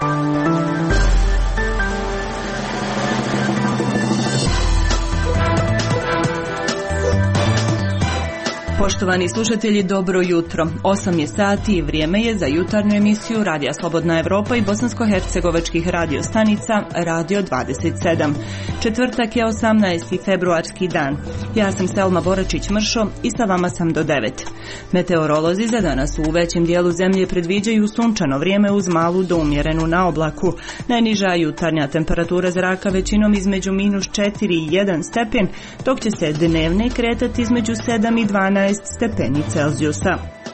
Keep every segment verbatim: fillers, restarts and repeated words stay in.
Poštovani slušatelji, dobro jutro. osam je sati i vrijeme je za jutarnju emisiju Radija Slobodna Evropa i bosansko-hercegovačkih radio stanica Radio dvadeset sedam. Četvrtak je osamnaesti februarski dan. Ja sam Selma Boračić-Mršo i sa vama sam do devet. Meteorolozi za danas u većem dijelu zemlje predviđaju sunčano vrijeme uz malu do umjerenu naoblaku. Najniža jutarnja temperatura zraka većinom između minus četiri i jedan stepen, dok će se dnevne kretati između sedam i dvanaest stepeni Celzijusa.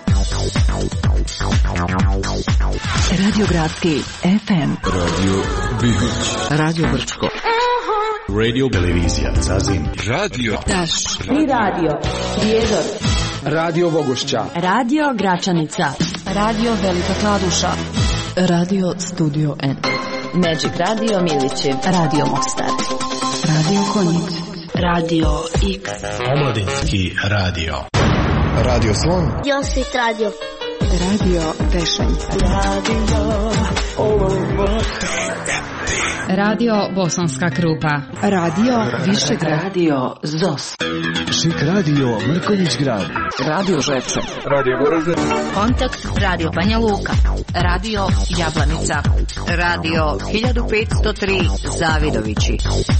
Radio Gradski F M, Radio Bihoć, Radio Brčko, Radio Televizija Zazim, Radio Taš i Radio Prijedor, Radio Vogošća, Radio Gračanica, Radio Velika Kladuša, Radio Studio N, Magic Radio Milići, Radio Mostar, Radio Konjic, Radio X, Omladinski radio, Radio Slon, Josit Radio, Radio Tešanj, Radio Radio Bosanska Krupa, Radio Višegrad, Radio Zos, Šik Radio Mrkonjić Grad, Radio Žepče, Radio Goražde, Kontakt Radio Banja Luka, Radio Jablanica, Radio hiljadu petsto tri Zavidovići.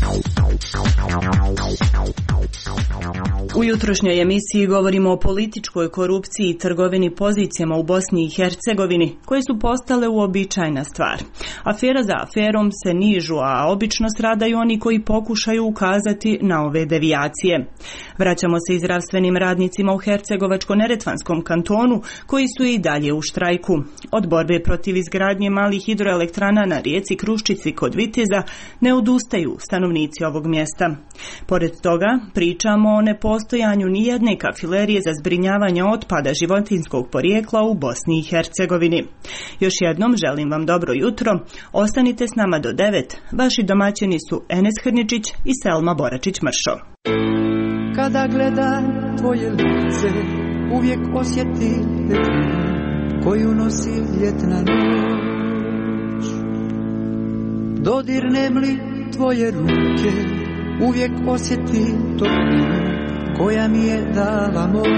U jutrošnjoj emisiji govorimo o političkoj korupciji i trgovini pozicijama u Bosni i Hercegovini, koje su postale uobičajena stvar. Afera za aferom se nižu, a obično stradaju oni koji pokušaju ukazati na ove devijacije. Vraćamo se i zdravstvenim radnicima u Hercegovačko-neretvanskom kantonu, koji su i dalje u štrajku. Od borbe protiv izgradnje malih hidroelektrana na rijeci Kruščici kod Viteza ne odustaju stanovnici ovog mjesta. Pored toga, pričamo o nepostojanju nijedne kafilerije za zbrinjavanje otpada životinjskog porijekla u Bosni i Hercegovini. Još jednom želim vam dobro jutro. Ostanite s nama do devet. Vaši domaćini su Enes Hrničić i Selma Boračić-Mršo. Kada gledam tvoje lice, uvijek osjetim petlinu koju nosi ljetna noć. Dodirnem li tvoje ruke, uvijek osjetim toplinu koja mi je dala moć.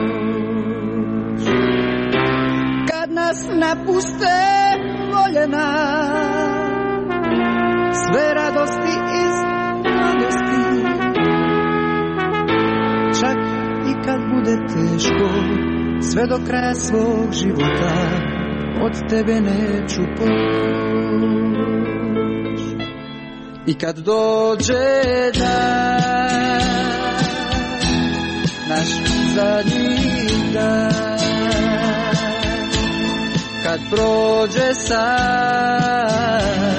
Kad nas napuste voljena, sve radosti iz mladosti, čak i kad bude teško, sve do kraja svog života od tebe neću poći. I kad dođe dan, naš zadnji dan, kad prođe san,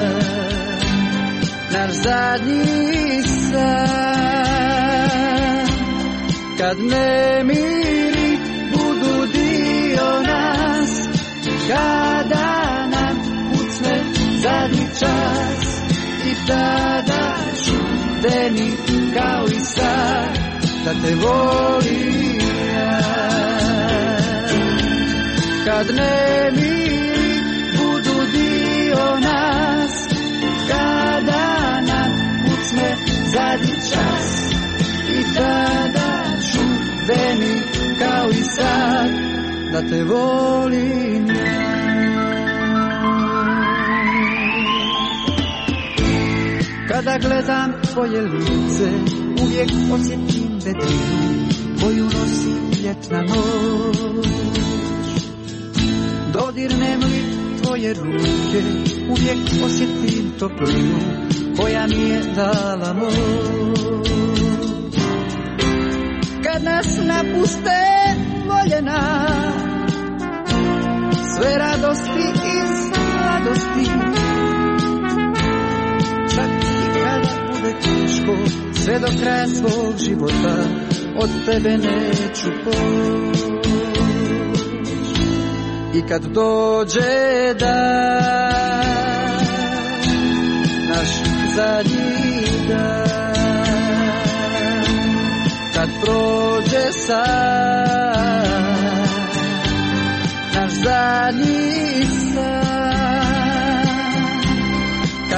naš zadnji san, kad nemiri budu dio nas, kada nam kucne zadnji čas, i tada ću deni kao i sad da te volim ja. Kad nemiri budu dio nas, kada nam kucne zadnji čas, i tada ću deni kao i sad da te volim ja. Kada gledam tvoje lice, uvijek osjetim vedrinu koju nosi ljetna noć. Dodirnem li tvoje ruke, uvijek osjetim toplinu koja mi je dala moć. Kad nas napuste voljena, sve radosti iz mladosti, čak i kada bude teško, sve do kraja svog života od tebe neću poći. I kad dođe dan, naš zadnji dan, kad prođe san, naš zadnji san,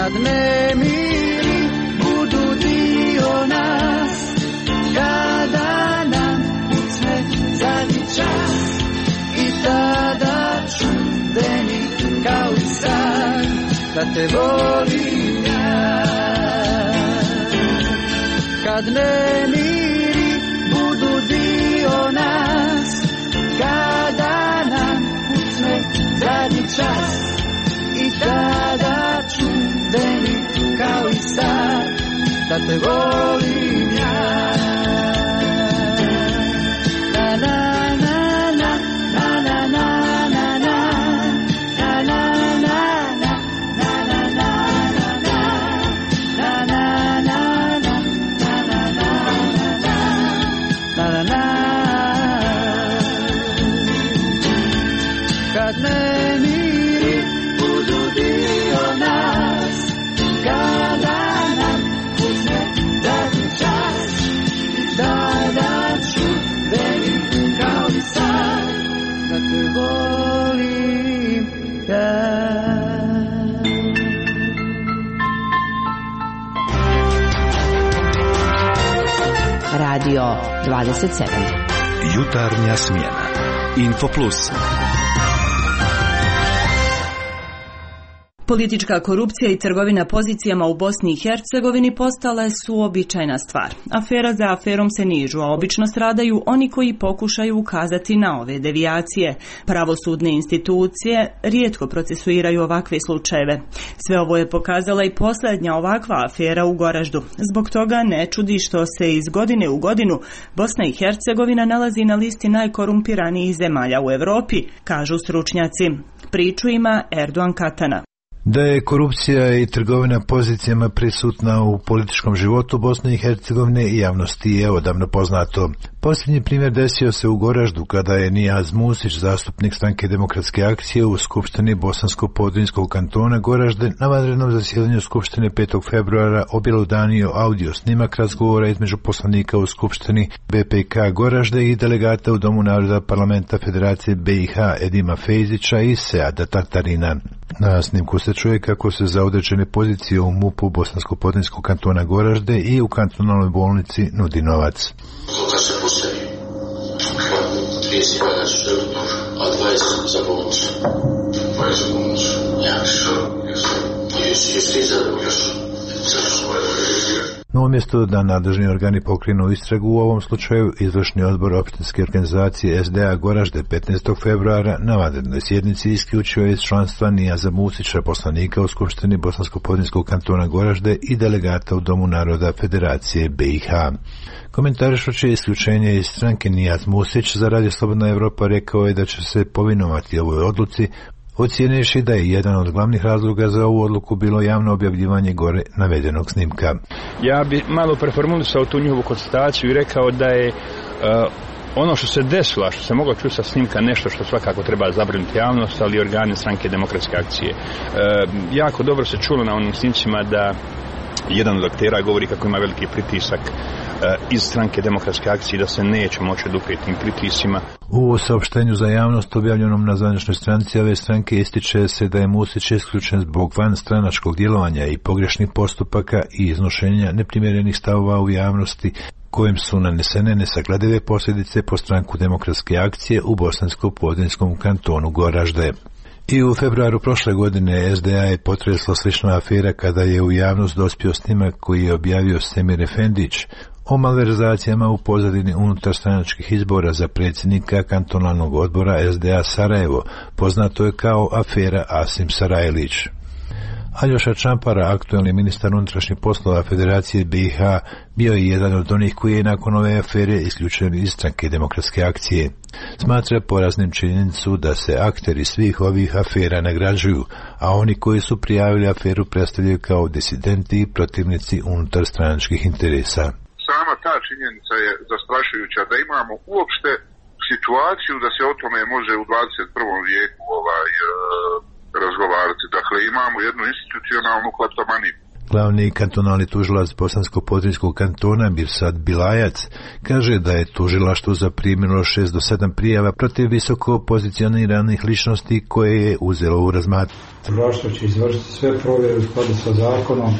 kad nemiri budu dio nas, kada nam pucne zadnji čas, i tada čudeni kao i sad, da te volim ja. Kad nemiri budu dio nas, kada nam pucne zadnji čas, i tada čudeni kao i sad, da te volim ja. Na na na na na na na na na na na na kad nemiri budu dio nas, kada nam pucne zadnji čas, i tada čudeni kao i sad, da te volim ja. Radio dvadeset sedam. Jutarnja smjena. Info Plus. Politička korupcija i trgovina pozicijama u Bosni i Hercegovini postale su uobičajena stvar. Afera za aferom se nižu, a obično stradaju oni koji pokušaju ukazati na ove devijacije. Pravosudne institucije rijetko procesuiraju ovakve slučajeve. Sve ovo je pokazala i posljednja ovakva afera u Goraždu. Zbog toga ne čudi što se iz godine u godinu Bosna i Hercegovina nalazi na listi najkorumpiranijih zemalja u Europi, kažu stručnjaci. Priču ima Erdogan Katana. Da je korupcija i trgovina pozicijama prisutna u političkom životu Bosne i Hercegovine i javnosti je odavno poznato. Posljednji primjer desio se u Goraždu kada je Nijaz Musić, zastupnik Stranke demokratske akcije u Skupštini Bosansko-Podrinjskog kantona Goražde, na vanrednom zasjedanju Skupštine petog februara objelodanio audio snimak razgovora između poslanika u Skupštini B P K Goražde i delegata u Domu naroda Parlamenta Federacije B i H Edima Fejzića i Seada Tatarina. Na snimku se čuje kako se za određene pozicije u M U P-u Bosansko-Podrinjskog kantona Goražde i u kantonalnoj bolnici nudi novac. Kad se postavi, trideset godina su životno, a dvadeset za bolnicu. dvadeset za bolnicu. Ja, što? Jesi ti za još? No, umjesto da nadležni organi pokrenu istragu u ovom slučaju, izvršni odbor opštinske organizacije S D A Goražde petnaestog februara na vanrednoj sjednici isključio je iz članstva Nijaza Musića, poslanika u Skupštini Bosansko-Podrinjskog kantona Goražde i delegata u Domu naroda Federacije B i H. Komentarišući isključenje iz stranke, Nijaz Musić za Radio Slobodna Evropa rekao je da će se povinovati ovoj odluci, ocijenivši da je jedan od glavnih razloga za ovu odluku bilo javno objavljivanje gore navedenog snimka. Ja bi malo preformulisao tu njihovu konstataciju i rekao da je uh, ono što se desilo, što se moglo čuti sa snimka, nešto što svakako treba zabrinuti javnost, ali i organi Stranke demokratske akcije. Uh, jako dobro se čulo na onim snimcima da jedan od aktera govori kako ima veliki pritisak iz Stranke demokratske akcije, da se neće moći oduprijeti tim pritiscima. U saopštenju za javnost objavljenom na zvaničnoj stranici ove stranke ističe se da je Musić isključen zbog vanstranačkog djelovanja i pogrešnih postupaka i iznošenja neprimjerenih stavova u javnosti, kojim su nanesene nesagledive posljedice po Stranku demokratske akcije u Bosansko-Podrinjskom kantonu Goražde. I u februaru prošle godine S D A je potresla slična afera kada je u javnost dospio snimak koji je objavio Semir Efendić o malverzacijama u pozadini unutarstranačkih izbora za predsjednika kantonalnog odbora S D A Sarajevo, poznato je kao afera Asim Sarajlić. Aljoša Čampara, aktuelni ministar unutrašnjih poslova Federacije B i H, bio je jedan od onih koji je nakon ove afere isključen iz Stranke demokratske akcije. Smatra poraznim činjenicu da se akteri svih ovih afera nagrađuju, a oni koji su prijavili aferu predstavljaju kao disidenti i protivnici unutar stranačkih interesa. Sama ta činjenica je zastrašujuća, da imamo uopšte situaciju da se o tome može u dvadeset prvom vijeku ovaj, razgovarati. Dakle, imamo jednu institucionalnu kleptomaniju. Glavni kantonalni tužilac Bosansko-Podrinjskog kantona Mirsad Bilajac kaže da je tužilaštvo zaprimilo šest do sedam prijava protiv visoko pozicioniranih ličnosti koje je uzelo u razmatranje. Tužilaštvo će izvršiti sve provjere u skladu sa zakonom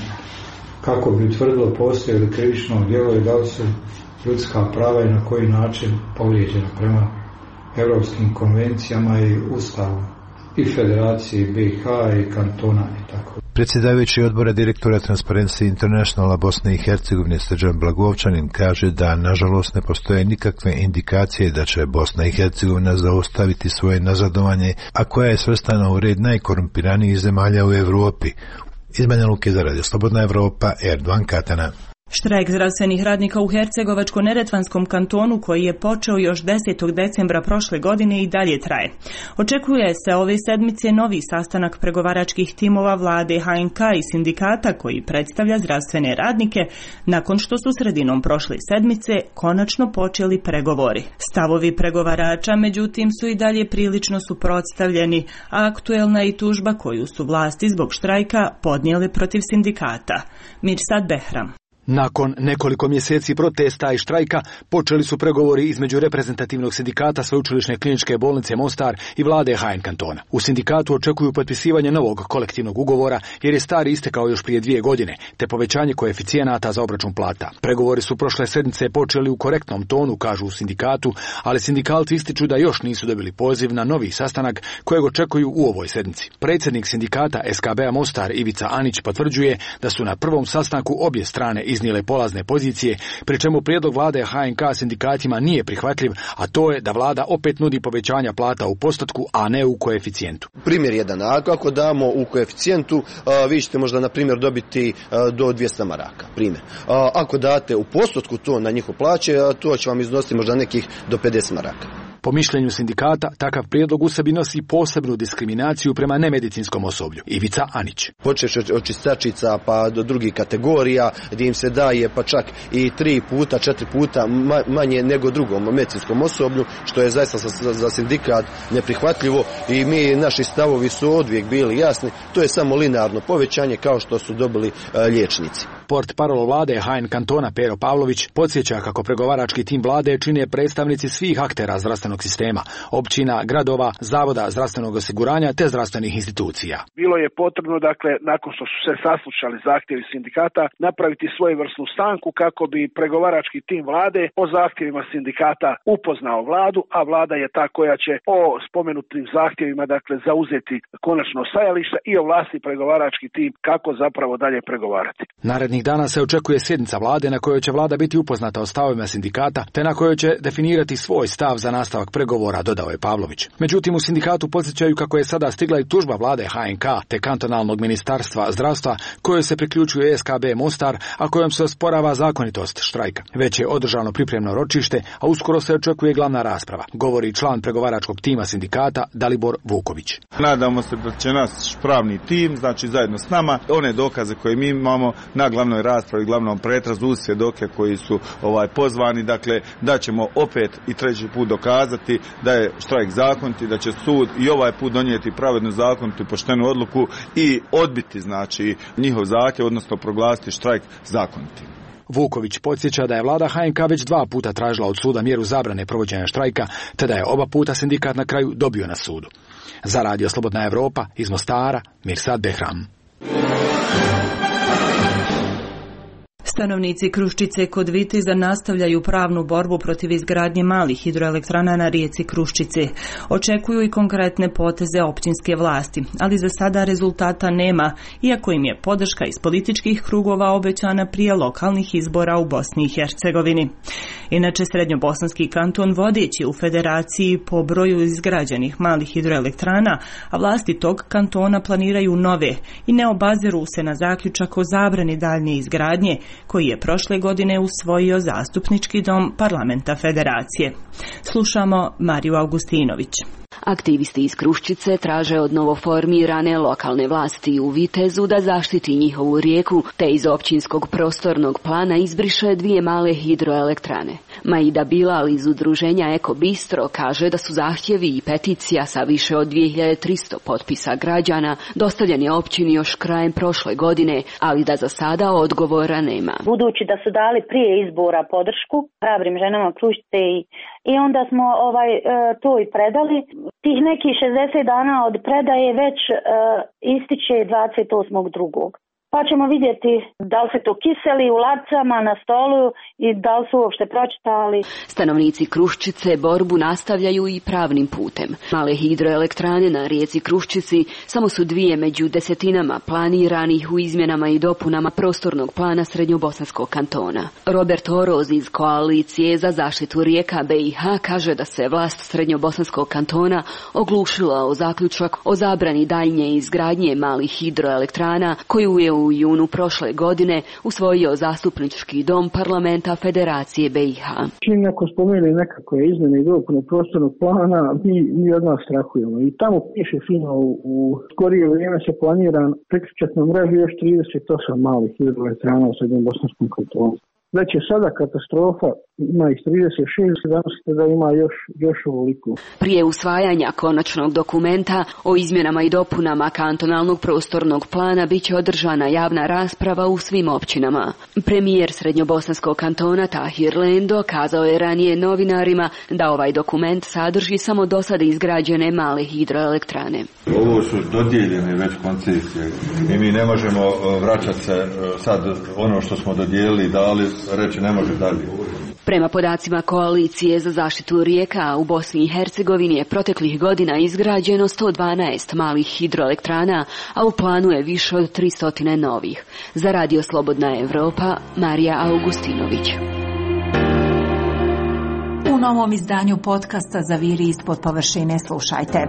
kako bi utvrdilo postoje li krivično djelo i da li su ljudska prava i na koji način povrijeđena prema europskim konvencijama i ustavom i Federacije B iH i kantona i tako. Predsjedavajući odbora direktora Transparency Internationala Bosne i Hercegovine Srđan Blagovčanin kaže da nažalost ne postoje nikakve indikacije da će Bosna i Hercegovina zaustaviti svoje nazadovanje, a koja je svrstana u red najkorumpiranijih zemalja u Europi. Iz Banja Luke za Radio Slobodna Evropa, Erdogan Katana. Štrajk zdravstvenih radnika u Hercegovačko-Neretvanskom kantonu, koji je počeo još desetog decembra prošle godine, i dalje traje. Očekuje se ove sedmice novi sastanak pregovaračkih timova vlade H N K i sindikata koji predstavlja zdravstvene radnike, nakon što su sredinom prošle sedmice konačno počeli pregovori. Stavovi pregovarača, međutim, su i dalje prilično suprotstavljeni, a aktuelna je i tužba koju su vlasti zbog štrajka podnijele protiv sindikata. Mirsad Behram. Nakon nekoliko mjeseci protesta i štrajka počeli su pregovori između reprezentativnog sindikata Sveučilišne kliničke bolnice Mostar i vlade H N kantona. U sindikatu očekuju potpisivanje novog kolektivnog ugovora jer je stari istekao još prije dvije godine, te povećanje koeficijenata za obračun plata. Pregovori su prošle sedmice počeli u korektnom tonu, kažu u sindikatu, ali sindikalci ističu da još nisu dobili poziv na novi sastanak kojeg očekuju u ovoj sedmici. Predsjednik sindikata S K B-a Mostar Ivica Anić potvrđuje da su na prvom sastanku obje strane iznijele polazne pozicije, pri čemu prijedlog vlade H N K sindikatima nije prihvatljiv, a to je da vlada opet nudi povećanja plata u postotku, a ne u koeficijentu. Primjer jedan, ako damo u koeficijentu, vi ćete možda na primjer dobiti do dvjesto maraka. Primjer. Ako date u postotku to na njihov plaće, to će vam iznositi možda nekih do pedeset maraka. Po mišljenju sindikata, takav prijedlog u sebi nosi posebnu diskriminaciju prema nemedicinskom osoblju. Ivica Anić. Počeš od čistačica pa do drugih kategorija gdje im se daje pa čak i tri puta, četiri puta manje nego drugom medicinskom osoblju, što je zaista za, za sindikat neprihvatljivo i mi, naši stavovi su odvijek bili jasni. To je samo linearno povećanje kao što su dobili uh, liječnici. Port parol vlade H N kantona Pero Pavlović podsjeća kako pregovarački tim vlade čine predstavnici svih aktera zdravstvenog sistema, općina, gradova, zavoda zdravstvenog osiguranja te zdravstvenih institucija. Bilo je potrebno, dakle, nakon što su se saslušali zahtjevi sindikata, napraviti svojevrsnu stanku kako bi pregovarački tim vlade o zahtjevima sindikata upoznao vladu, a vlada je ta koja će o spomenutim zahtjevima, dakle, zauzeti konačno stajalište i ovlasti pregovarački tim kako zapravo dalje pregovarati. Narednih dana se očekuje sjednica vlade na kojoj će vlada biti upoznata o stavovima sindikata, te na kojoj će definirati svoj stav za nastavak pregovora, dodao je Pavlović. Međutim, u sindikatu podsjećaju kako je sada stigla i tužba vlade H N K te kantonalnog ministarstva zdravstva kojoj se priključuje S K B Mostar, a kojom se osporava zakonitost štrajka. Već je održano pripremno ročište, a uskoro se očekuje glavna rasprava, govori član pregovaračkog tima sindikata Dalibor Vuković. Nadamo se da će naš pravni tim, znači zajedno s nama, one dokaze koje mi imamo na glavnoj raspravi, glavnom pretrazu uz svjedoke koji su ovaj pozvani, dakle da ćemo opet i treći put dokazati da je štrajk zakonit i da će sud i ovaj put donijeti pravednu, zakonitu i poštenu odluku i odbiti, znači, njihov zahtjev, odnosno proglasiti štrajk zakonitim. Vuković podsjeća da je vlada H N K već dva puta tražila od suda mjeru zabrane provođenja štrajka, te da je oba puta sindikat na kraju dobio na sudu. Za Radio Slobodna Evropa iz Mostara, Mirsad Behram. Stanovnici Kruščice kod Vitiza nastavljaju pravnu borbu protiv izgradnje malih hidroelektrana na rijeci Kruščice. Očekuju i konkretne poteze općinske vlasti, ali za sada rezultata nema, iako im je podrška iz političkih krugova obećana prije lokalnih izbora u Bosni i Hercegovini. Inače, Srednjobosanski kanton vodeći u federaciji po broju izgrađenih malih hidroelektrana, a vlasti tog kantona planiraju nove i ne obaziru se na zaključak o zabrani daljnje izgradnje, koji je prošle godine usvojio zastupnički dom parlamenta federacije. Slušamo Mariju Augustinović. Aktivisti iz Kruščice traže od novoformirane lokalne vlasti u Vitezu da zaštiti njihovu rijeku, te iz općinskog prostornog plana izbriše dvije male hidroelektrane. Maida Bilal iz udruženja Eko Bistro kaže da su zahtjevi i peticija sa više od dvije hiljade tristo potpisa građana dostavljeni općini još krajem prošle godine, ali da za sada odgovora nema. Budući da su dali prije izbora podršku hrabrim ženama Kruščice i, i onda smo ovaj e, to i predali. Tih nekih šezdeset dana od predaje već e, ističe dvadeset osmog drugog Pa ćemo vidjeti da li se to kiseli u lacama na stolu i da li su uopšte pročitali. Stanovnici Kruščice borbu nastavljaju i pravnim putem. Male hidroelektrane na rijeci Kruščici samo su dvije među desetinama planiranih u izmjenama i dopunama prostornog plana Srednjobosanskog kantona. Robert Oroz iz Koalicije za zaštitu rijeka B i H kaže da se vlast Srednjobosanskog kantona oglušila o zaključak o zabrani daljnje izgradnje malih hidroelektrana koju je u junu prošle godine usvojio zastupnički dom parlamenta Federacije B i H. Čim neko spomene nekakve izmjene i dopune prostornog plana, mi, mi od nas strahujemo. I tamo piše fino u, u skorije vrijeme se planira priključati na mrežu još trideset osam malih hidroelektrana u Srednjobosanskom kantonu. Već je sada katastrofa, ima ih trideset šest, zamislite da ima još, još ovoliko. Prije usvajanja konačnog dokumenta o izmjenama i dopunama kantonalnog prostornog plana bit će održana javna rasprava u svim općinama. Premijer Srednjobosanskog kantona Tahir Lendo kazao je ranije novinarima da ovaj dokument sadrži samo do sada izgrađene male hidroelektrane. Ovo su dodijeljene već koncesije i mi ne možemo vraćati se sad ono što smo dodijelili, dali, reći ne može dalje. Prema podacima Koalicije za zaštitu rijeka u Bosni i Hercegovini je proteklih godina izgrađeno sto dvanaest malih hidroelektrana, a u planu je više od tristo novih. Za Radio Slobodna Evropa, Marija Augustinović. U novom izdanju podcasta Zaviri ispod površine slušajte.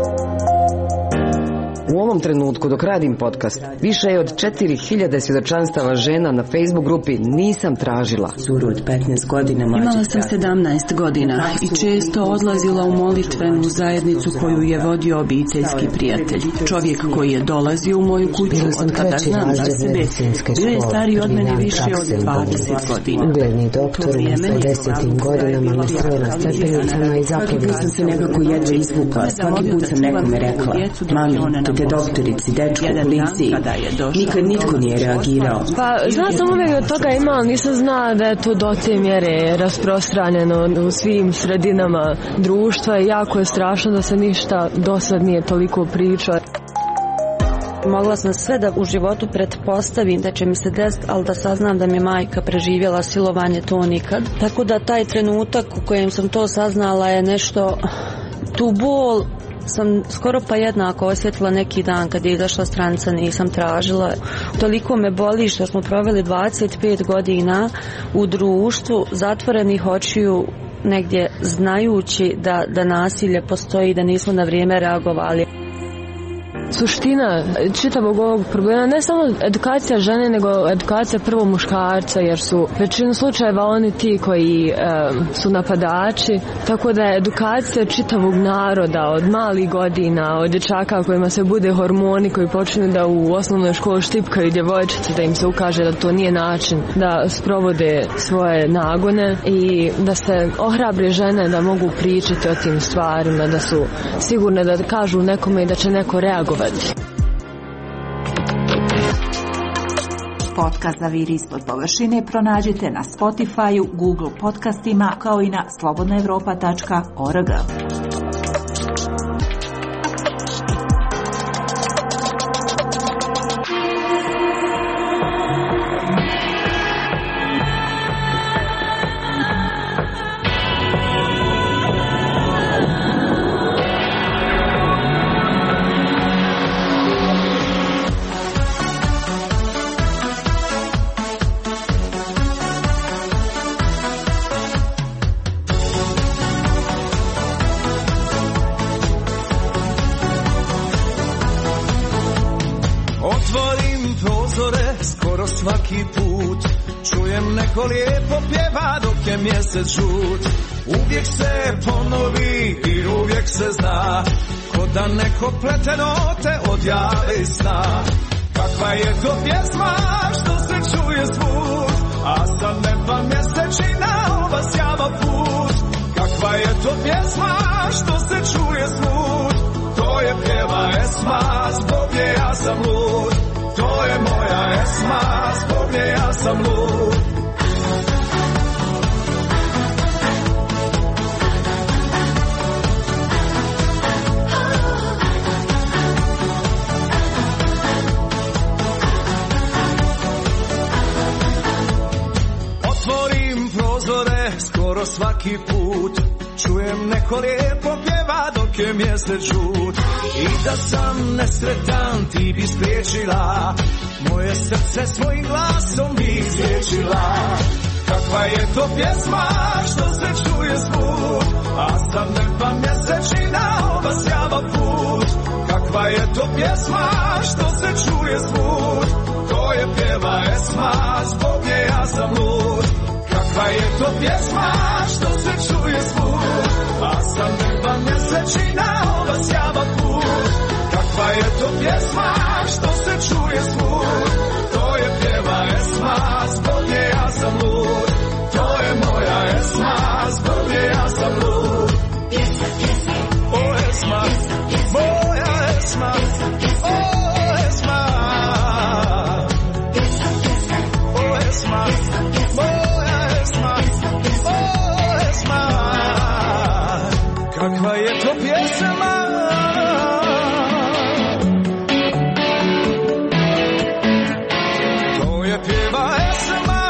U ovom trenutku dok radim podcast, više je od četiri hiljade svjedočanstava žena na Facebook grupi Nisam tražila. Surud petnaest godina. Imala sam sedamnaest godina i često odlazila u molitvenu zajednicu koju je vodio obiteljski prijatelj. Čovjek koji je dolazio u moju kuću od kada znam za sebe, bio je stariji od mene više od dvadeset godina. Ugledni doktor u pedesetim godinama me sreo na stepenicama i zaplavio sam se nekako jedva izvukla. Svaki put sam nekome rekla, mami, te doktorici, dečku, policiji. Nikad nitko nije reagirao. Pa, znao sam uvijek od toga ima, ali nisam znala da je to do te mjere rasprostranjeno u svim sredinama društva i jako je strašno da se ništa do sad nije toliko pričao. Mogla sam sve da u životu pretpostavim da će mi se desiti, ali da saznam da mi je majka preživjela silovanje, to nikad. Tako da taj trenutak u kojem sam to saznala je nešto, tu bol sam skoro pa jednako osjetila neki dan kad je izašla stranica Nisam tražila. Toliko me boli što smo proveli dvadeset pet godina u društvu zatvorenih očiju, negdje znajući da, da nasilje postoji, da nismo na vrijeme reagovali. Suština čitavog ovog problema ne samo edukacija žene, nego edukacija prvo muškarca, jer su većinu slučajeva oni ti koji e, su napadači, tako da je edukacija čitavog naroda od malih godina, od dječaka kojima se bude hormoni, koji počnu da u osnovnoj školi štipkaju djevojčice, da im se ukaže da to nije način da sprovode svoje nagone i da se ohrabre žene da mogu pričati o tim stvarima, da su sigurne da kažu nekome i da će neko reagovati. Podcast Zaviri ispod površine pronađite na Spotify-u, Google podcastima kao i na slobodna evropa tačka org. Svaki put čujem neko lijepo pjeva dok je mjesec žut. uvijek se ponovi i uvijek se zna, ko da neko plete note od jave sna. Kakva je to pjesma što se čuje zvuk, a sa neba mjesečina obasjava put. Kakva je to pjesma što se čuje zvuk, to je pjeva Esma, zbog nje ja sam lud. To je moja Esma, zbog nje ja sam lud. Otvorim prozore skoro svaki put, čujem neko lijepo pjeva dok je mjesec žut. I da sam nesretan ti bi spriječila, moje srce svojim glasom bi izliječila. Kakva je to pjesma što se čuje zvuk, a sa neba mjesečina obasjava put. Kakva je to pjesma što se čuje zvuk, to je pjeva Esma, zbog nje ja sam lud. Kakva je to pjesma što se čuje zvuk, a sa neba mjesečina obasjava put. Kakva je to pjesma što se čuje zvuk, to je pjeva Esma, zbog nje ja sam lud. To je moja Esma, zbog nje ja sam lud. Pjesma, pjesma, o Esma, moja Esma, o Esma. Pjesma, pjesma, o Esma, moja Esma, o Esma. Kakva je to pjesma, to je pjeva Esma.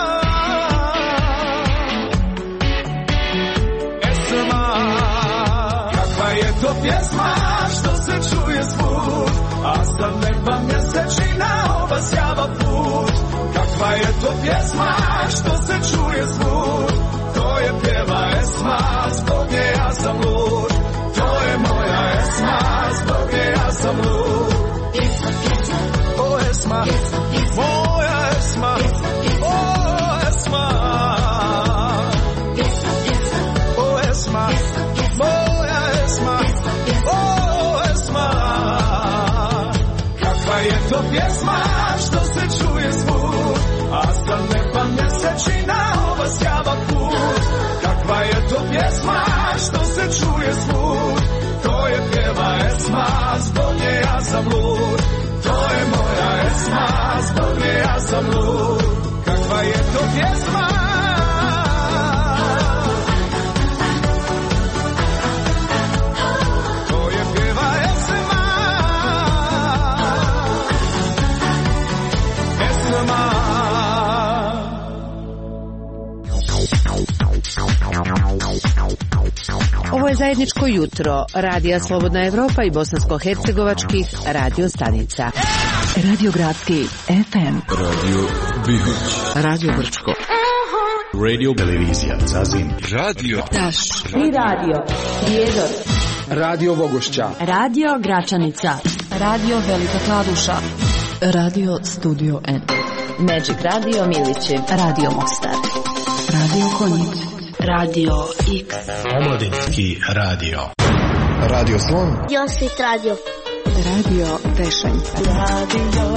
Esma. Kakva je to pjesma što se čuje zvuk, a sa neba mjesečina obasjava put. Kakva je to pjesma što se čuje zvuk, to je pjeva Esma, zbog nje ja sam lud. To je moja Esma, zbog nje ja sam lud. O Esma, moja Esma, o Esma. O Esma, moja Esma, o Esma. Kakva je to pjesma što se čuje zvuk, a sa neba mjesečina obasjava put. Kakva je to pjesma što se čuje zvuk, to je pjeva Esma, zbog nje ja sam lud. To je moja Esma, zbog nje ja sam lud. Kakva je to pjesma, to je pjeva Esma. Esma. Ovo je zajedničko jutro Radija Slobodna Evropa i bosansko-hercegovačkih radio stanica. Radio Gradski F M, Radio Bihać, Radio Brčko, Radio Televizija Zazin, Radio Taš i Radio Prijedor, Radio Bogošća, Radio Gračanica, Radio Velika Kladuša, Radio Studio N, Magic Radio Milići, Radio Mostar, Radio Konjic, Radio X, Omladinski radio, Radio Slon, Jospit Radio, Radio Tešanj, Radio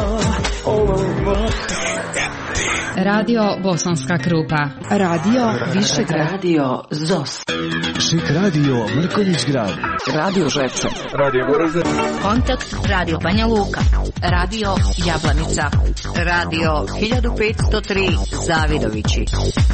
Radio Bosanska Krupa, Radio Višegrad, Radio Zos, Šik Radio Mrkonjić Grad, Radio Žepče, Radio Goraze, Kontakt Radio Banja Luka, Radio Jablanica, Radio hiljadu petsto tri Zavidovići.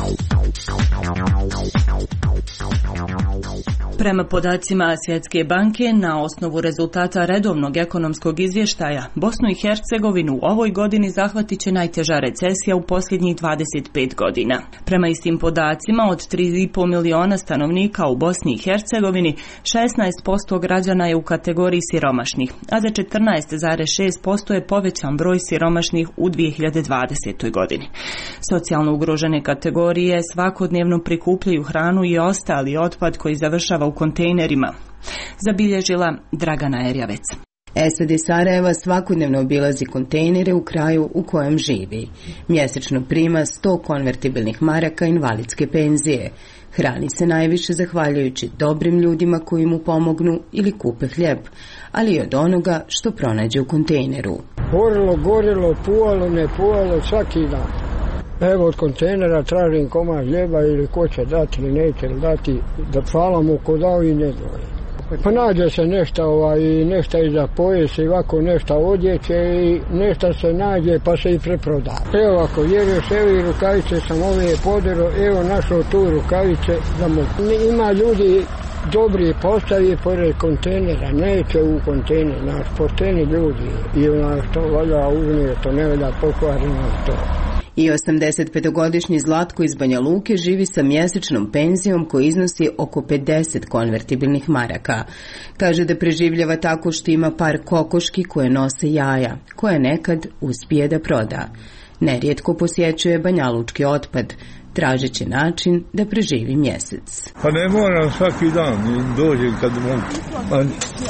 Prema podacima Svjetske banke, na osnovu rezultata redovnog ekonomskog izvještaja, Bosnu i Hercegovinu u ovoj godini zahvatit će najteža recesija u posljednjih dvadeset pet godina. Prema istim podacima, od tri i pol miliona stanovnika u Bosni i Hercegovini, šesnaest posto građana je u kategoriji siromašnih, a za četrnaest zarez šest posto je povećan broj siromašnih u dvije hiljade dvadesetoj godini. Socijalno ugrožene kategorije svakodnevno prikupljaju hranu i ostali otpad koji završava u kontejnerima, zabilježila Dragana Erjavec. Esad iz Sarajeva svakodnevno obilazi kontejnere u kraju u kojem živi. Mjesečno prima sto konvertibilnih maraka invalidske penzije. Hrani se najviše zahvaljujući dobrim ljudima koji mu pomognu ili kupe hljeb, ali i od onoga što pronađe u kontejneru. Gorilo, gorilo, puvalo, ne puvalo, svaki dan. Evo od kontejnera tražim komad hljeba ili ko će dati ili neće dati, da hvala mu ko dao i ne dvoje. Pa nađe se nešto, ovaj, nešto i za pojes i ovako nešto odjeće i nešto se nađe pa se i preproda. Evo ako vjeruješ, evo i rukavice sam ove podero, evo našao tu rukavice. Da mu... Ima ljudi dobri postavi pored kontejnera, neće u kontejner, naš pošteni ljudi i ona što valja uznije, to ne valja pokvareno to. I osamdesetpetogodišnji Zlatko iz Banja Luke živi sa mjesečnom penzijom koja iznosi oko pedeset konvertibilnih maraka. Kaže da preživljava tako što ima par kokoški koje nose jaja, koje nekad uspije da proda. Nerijetko posjećuje banjalučki otpad, tražeći način da preživi mjesec. Pa ne moram svaki dan, dođem kad mogu. Pa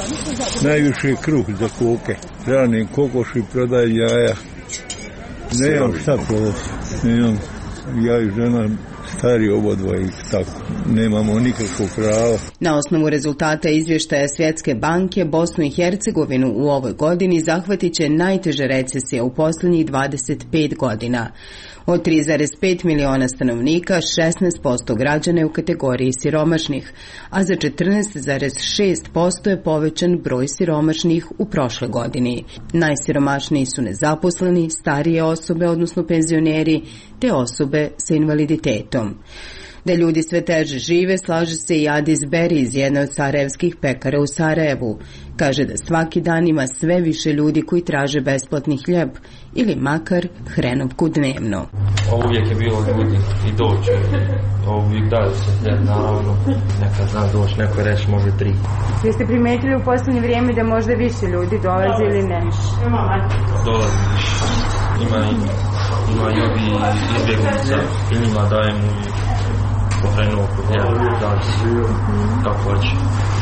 najviše kruh za koke. Ranim kokoši, prodajem jaja. Nemam šta prodati, nemam, ja i žena stari obodva i tako, nemamo nikakvog prava. Na osnovu rezultata izvještaja Svjetske banke, Bosnu i Hercegovinu u ovoj godini zahvatit će najteža recesija u posljednjih dvadeset pet godina. Od tri zarez pet miliona stanovnika, šesnaest posto građana je u kategoriji siromašnih, a za četrnaest zarez šest posto je povećan broj siromašnih u prošloj godini. Najsiromašniji su nezaposleni, starije osobe, odnosno penzioneri, te osobe sa invaliditetom. Da ljudi sve teže žive, slaže se i Adis Beri iz jedne od sarajevskih pekara u Sarajevu. Kaže da svaki dan ima sve više ljudi koji traže besplatni hljeb ili makar hrenovku dnevno. Ovo uvijek je bilo ljudi i doće, ovo uvijek daju se hljeb, naravno, nekad zna doći, neko reći može tri. Vi ste primetili u posljednje vrijeme da možda više ljudi dolazi ili ne? Dolazi više. Ima, ima ljudi izbjegnica i njima dajemo uvijek po hrenovku hljeb, da se kako hoće.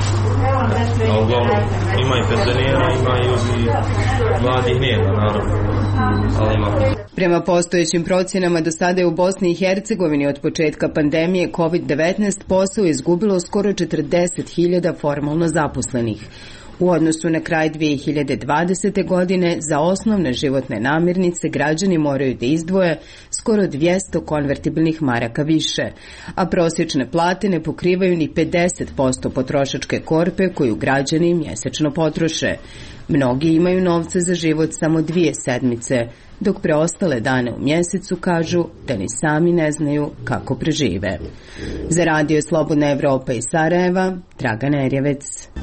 A uglavnom ima i penzionera, ima i ovi mladih nema, naravno, ali ima. Prema postojećim procjenama do sada je u Bosni i Hercegovini od početka pandemije kovid devetnaest posao izgubilo skoro četrdeset hiljada formalno zaposlenih. U odnosu na kraj dvije hiljade dvadesete. godine za osnovne životne namirnice građani moraju da izdvoje skoro dvjesto konvertibilnih maraka više, a prosječne plate ne pokrivaju ni pedeset posto potrošačke korpe koju građani mjesečno potroše. Mnogi imaju novce za život samo dvije sedmice, dok preostale dane u mjesecu kažu da ni sami ne znaju kako prežive. Za Radio Slobodna Evropa iz Sarajeva, Dragana Erjevec.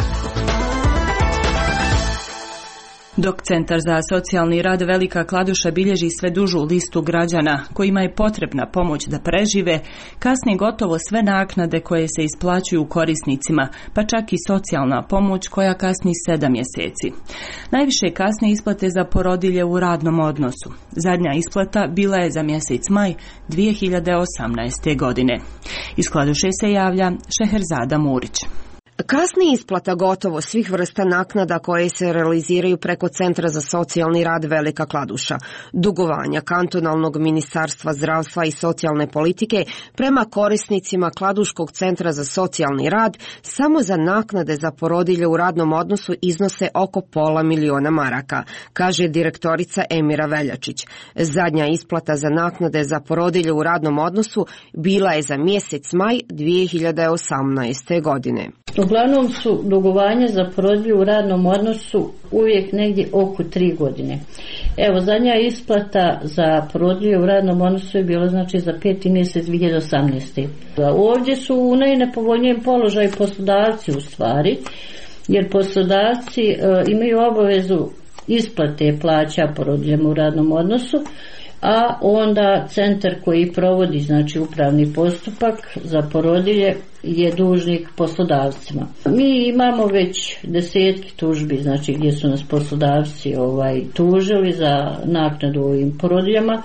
Dok Centar za socijalni rad Velika Kladuša bilježi sve dužu listu građana kojima je potrebna pomoć da prežive, kasni gotovo sve naknade koje se isplaćuju korisnicima, pa čak i socijalna pomoć koja kasni sedam mjeseci. Najviše kasne isplate za porodilje u radnom odnosu. Zadnja isplata bila je za mjesec maj dvije hiljade osamnaeste. godine. Iz Kladuše se javlja Šeherzada Murić. Kasni isplata gotovo svih vrsta naknada koje se realiziraju preko Centra za socijalni rad Velika Kladuša. Dugovanja Kantonalnog ministarstva zdravstva i socijalne politike prema korisnicima Kladuškog centra za socijalni rad samo za naknade za porodilje u radnom odnosu iznose oko pola miliona maraka, kaže direktorica Emira Veljačić. Zadnja isplata za naknade za porodilje u radnom odnosu bila je za mjesec maj dvije hiljade osamnaeste. godine. Uglavnom su dugovanja za porodilju u radnom odnosu uvijek negdje oko tri godine. Evo, zadnja isplata za porodilju u radnom odnosu je bila znači za peti mjesec dvije hiljade osamnaeste. Ovdje su u najnepovoljnijem položaju poslodavci u stvari, jer poslodavci e, imaju obavezu isplate plaća porodiljama u radnom odnosu, a onda centar koji provodi znači upravni postupak za porodilje je dužnik poslodavcima. Mi imamo već desetki tužbi, znači gdje su nas poslodavci ovaj tužili za naknadu ovim porodiljama.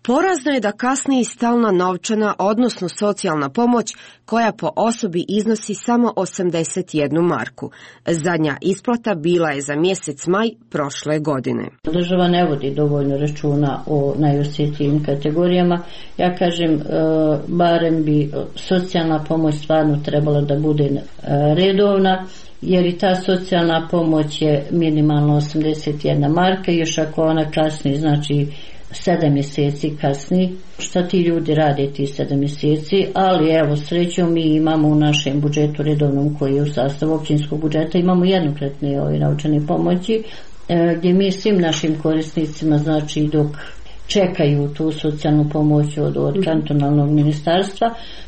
Porazno je da kasni i stalna novčana, odnosno socijalna pomoć, koja po osobi iznosi samo osamdeset jednu marku. Zadnja isplata bila je za mjesec maj prošle godine. Država ne vodi dovoljno računa o najosjetljivim kategorijama. Ja kažem, e, barem bi socijalna pomoć stvarno trebala da bude e, redovna, jer i ta socijalna pomoć je minimalno osamdeset jedna marka, još ako ona kasni, znači sedam mjeseci kasni, šta ti ljudi rade ti sedam mjeseci, ali evo srećom mi imamo u našem budžetu redovnom, koji je u sastavu općinskog budžeta, imamo jednokratne ove novčane pomoći, e, gdje mi svim našim korisnicima, znači dok čekaju tu socijalnu pomoć od, od kantonalnog ministarstva,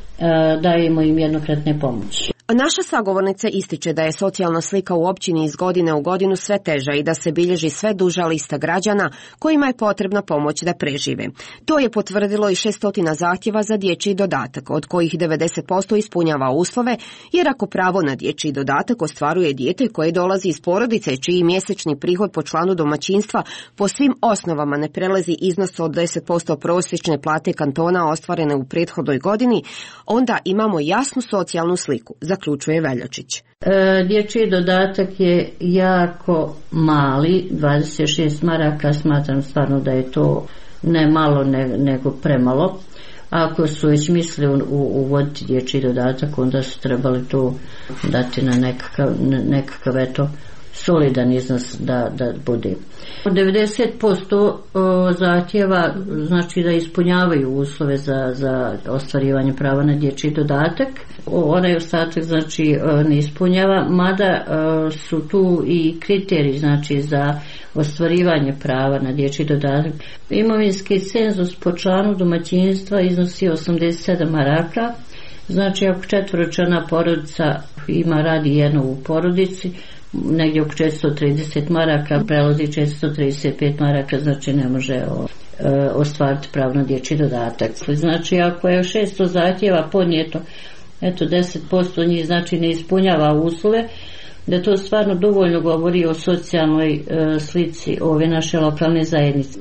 e, dajemo im jednokratne pomoći. Naša sagovornica ističe da je socijalna slika u općini iz godine u godinu sve teža i da se bilježi sve duža lista građana kojima je potrebna pomoć da prežive. To je potvrdilo i šestotina zahtjeva za dječji dodatak, od kojih devedeset posto ispunjava uslove, jer ako pravo na dječji dodatak ostvaruje dijete koje dolazi iz porodice čiji mjesečni prihod po članu domaćinstva po svim osnovama ne prelazi iznos od deset posto prosječne plate kantona ostvarene u prethodnoj godini, onda imamo jasnu socijalnu sliku, zaključuje Veljačić. E, dječji dodatak je jako mali, dvadeset šest maraka, smatram stvarno da je to ne malo ne, nego premalo. Ako su već mislili uvoditi dječji dodatak, onda su trebali to dati na nekakav, nekakav eto, solidan iznos da, da bude. devedeset posto zahtjeva znači da ispunjavaju uslove za, za ostvarivanje prava na dječji dodatak. Onaj ostatak znači ne ispunjava, mada su tu i kriteriji znači za ostvarivanje prava na dječji dodatak. Imovinski cenzus po članu domaćinstva iznosi osamdeset sedam maraka. Znači ako četvoročlana porodica ima radi jedno u porodici, negdje oko četiristo trideset maraka, prelazi četiristo trideset pet maraka, znači ne može o, e, ostvariti pravo na dječji dodatak. Znači ako je šesto zahtjeva podnijeto, eto deset posto njih znači ne ispunjava uslove, da to stvarno dovoljno govori o socijalnoj e, slici ove naše lokalne zajednice.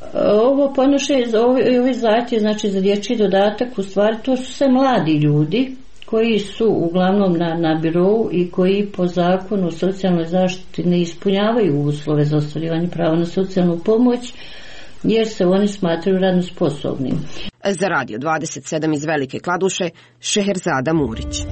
Ovo ponoše, ovi, ovi zahtjevi znači za dječji dodatak, u stvari to su sve mladi ljudi koji su uglavnom na, na birou i koji po zakonu o socijalnoj zaštiti ne ispunjavaju uslove za ostvarivanje prava na socijalnu pomoć, jer se oni smatraju radno sposobnim. Za Radio dvadeset sedam iz Velike Kladuše, Šeherzada Murić.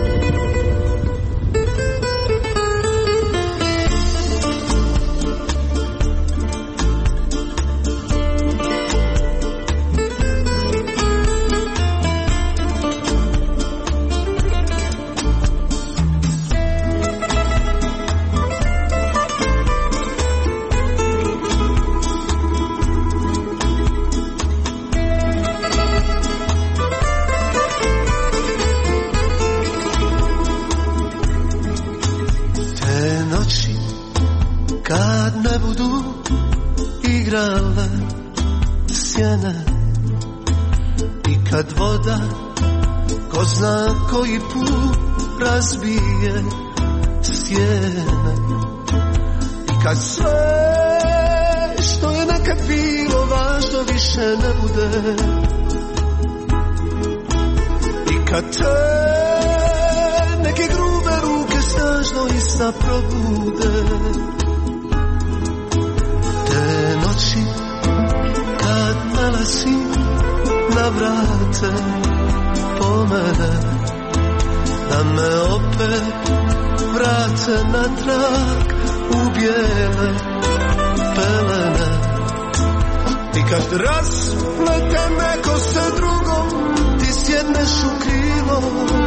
Kad voda, ko zna koji put razbije stijene, i kad sve što je nekad bilo važno više ne bude, i kad te neke grube ruke snažno i sa probude, te noći kad nalazim na vrate po mene, da me opet vrate natrag u bijele pelene. I kad rasplete neko se drugom, ti sjedneš u krilo,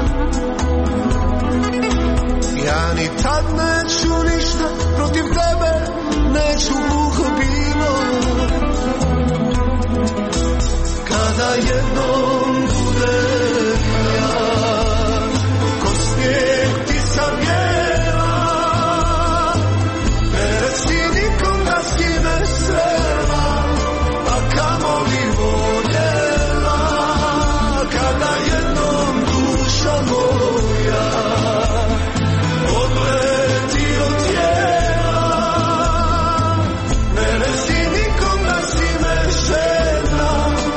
ja ni tad neću ništa protiv tebe, neću gluho bilo. Kada jednom budem ja, ko snijeg ti sam bijela, ne reci nikom da si me srela, a kamoli voljela. Kada jednom duša moja odleti od tijela, ne reci nikom da si me žena,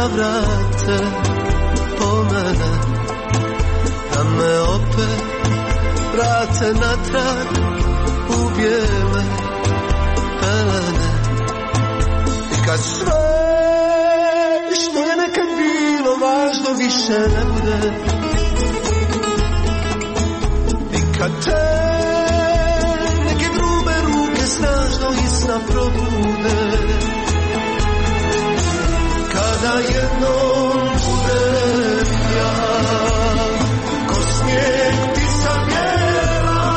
navrate po mene, da me opet vrate natrag u bijele pelene. I kad sve što je nekad bilo važno više ne bude, i kad te neke grube ruke snažno iz sna probude, kada jednom budem ja ko snijeg ti sam bijela,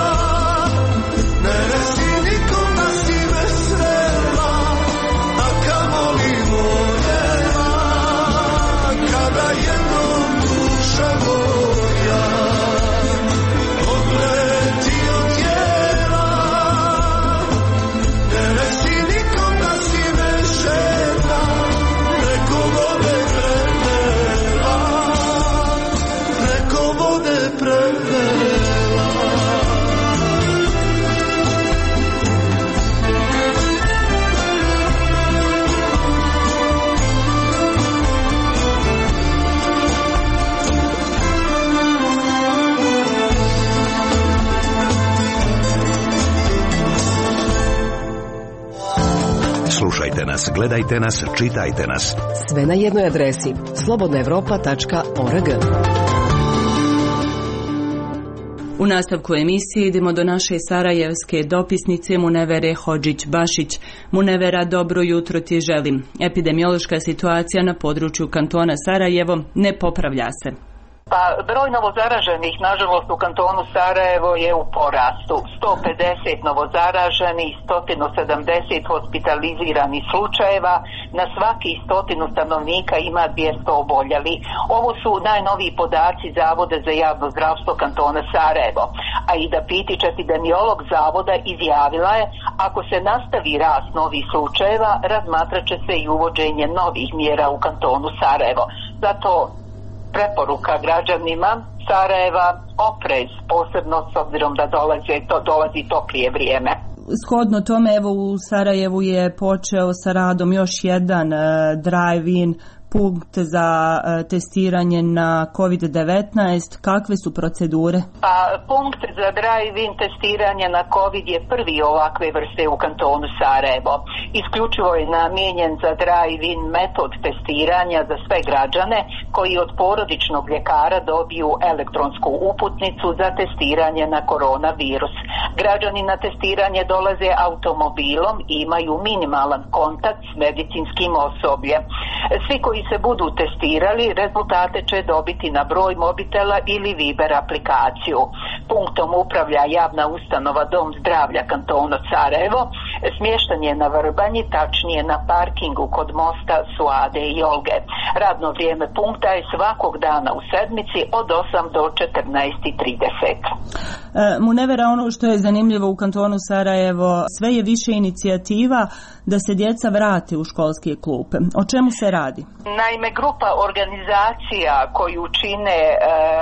ne reci nikom da si me srela, a kamoli voljela. Kada jednom duša moja odleti od tijela, ne reci nikom da si me žena, preko vode prevela, preko vode prevela. Slušajte nas, gledajte nas, čitajte nas. Sve na jednoj adresi slobodna evropa tačka org. U nastavku emisije idemo do naše sarajevske dopisnice Munevere Hodžić-Bašić. Munevera, dobro jutro ti želim. Epidemiološka situacija na području kantona Sarajevo ne popravlja se. Pa broj novozaraženih, nažalost, u kantonu Sarajevo je u porastu. sto pedeset novozaraženih, sto sedamdeset hospitaliziranih slučajeva, na svaki stotinu stanovnika ima dvjesto oboljeli. Ovo su najnoviji podaci Zavoda za javno zdravstvo kantona Sarajevo. A i da Pitić, epidemiolog zavoda, izjavila je, ako se nastavi rast novih slučajeva, razmatrat će se i uvođenje novih mjera u kantonu Sarajevo. Zato preporuka građanima Sarajeva oprez, posebno s obzirom da dolazi, to, dolazi toplije vrijeme. Shodno tome, evo u Sarajevu je počeo sa radom još jedan uh, drive-in punkt za uh, testiranje na kovid devetnaest. Kakve su procedure? Pa punkt za drive-in testiranje na COVID je prvi ovakve vrste u kantonu Sarajevo. Isključivo je namijenjen za drive-in metod testiranja za sve građane koji od porodičnog ljekara dobiju elektronsku uputnicu za testiranje na koronavirus. Građani na testiranje dolaze automobilom i imaju minimalan kontakt s medicinskim osobljem. Svi koji se budu testirali, rezultate će dobiti na broj mobitela ili Viber aplikaciju. Punktom upravlja javna ustanova Dom zdravlja kantona Sarajevo. Smješten je na Vrbanji, tačnije na parkingu kod mosta Suade i Olge. Radno vrijeme punkta je svakog dana u sedmici od osam do četrnaest i trideset. E, Munevera, ono što je zanimljivo u kantonu Sarajevo, sve je više inicijativa da se djeca vrate u školske klupe. O čemu se radi? Naime, grupa organizacija koju čine uh,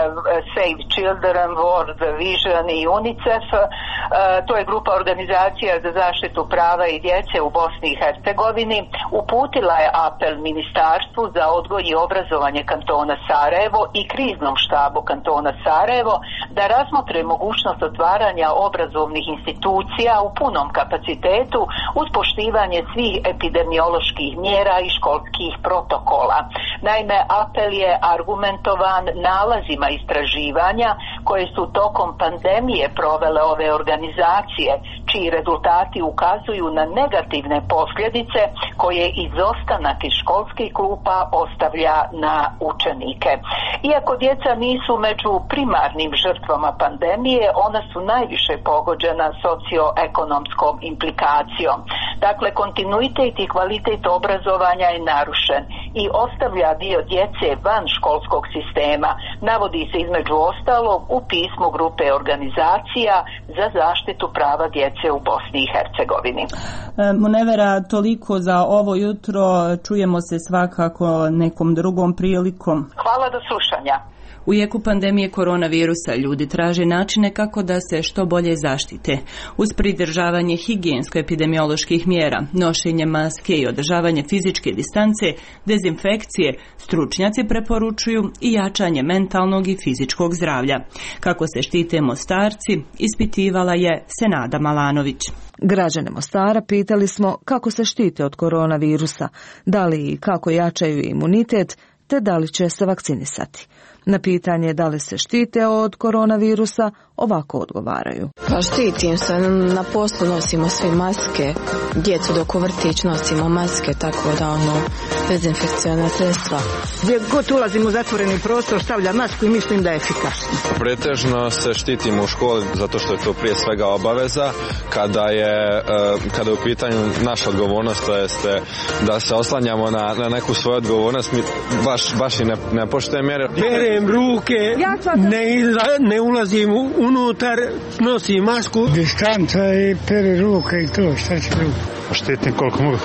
Save Children, World Vision i UNICEF, uh, to je grupa organizacija za zaštitu prava i djece u Bosni i Hercegovini, uputila je apel Ministarstvu za odgoj i obrazovanje kantona Sarajevo i kriznom štabu kantona Sarajevo da razmotre mogućnost otvaranja obrazovnih institucija u punom kapacitetu uz poštivanje svih epidemioloških mjera i školskih protokola. Naime, apel je argumentovan nalazima istraživanja koje su tokom pandemije provele ove organizacije, čiji rezultati ukazuju na negativne posljedice koje izostanak iz školskih klupa ostavlja na učenike. Iako djeca nisu među primarnim žrtvama pandemije, ona su najviše pogođena socioekonomskom implikacijom. Dakle, kontinuitet i kvalitet obrazovanja je narušen i ostavlja dio djece van školskog sistema. Navodi se između ostalog u pismu grupe organizacija za zaštitu prava djece u Bosni i Hercegovini. E, Munevera, toliko za ovo jutro. Čujemo se svakako nekom drugom prilikom. Hvala, do slušanja. U jeku pandemije koronavirusa ljudi traže načine kako da se što bolje zaštite. Uz pridržavanje higijensko-epidemioloških mjera, nošenje maske i održavanje fizičke distance, dezinfekcije, stručnjaci preporučuju i jačanje mentalnog i fizičkog zdravlja. Kako se štite Mostarci, ispitivala je Senada Malanović. Građane Mostara pitali smo kako se štite od koronavirusa, da li i kako jačaju imunitet, te da li će se vakcinisati. Na pitanje da li se štite od koronavirusa, ovako odgovaraju. Pa štitim se, na poslu nosimo svi maske, djecu dok u vrtić nosimo maske, tako da ono, dezinfekciona sredstva. Gdje god ulazim u zatvoreni prostor, stavljam masku i mislim da je efikasno. Pretežno se štitimo u školi zato što je to prije svega obaveza. Kada je, kada je u pitanju naša odgovornost, to jeste da se oslanjamo na, na neku svoju odgovornost, mi baš, baš i ne, ne poštujemo mjere. Perem ruke, ne, izla, ne ulazim unutar, nosim masku. Distanca i pere ruke i to, šta će ruke? Štitim koliko mogu.